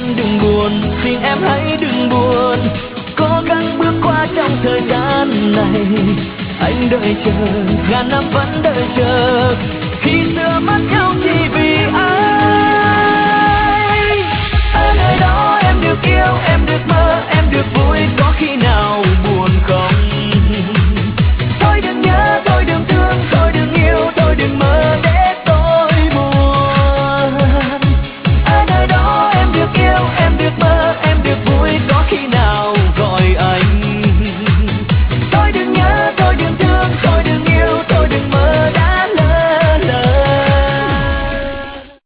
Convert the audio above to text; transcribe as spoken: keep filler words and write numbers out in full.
em đừng buồn, xin em hãy đừng buồn. Cố gắng bước qua trong thời gian này, anh đợi chờ, ngàn năm vẫn đợi chờ.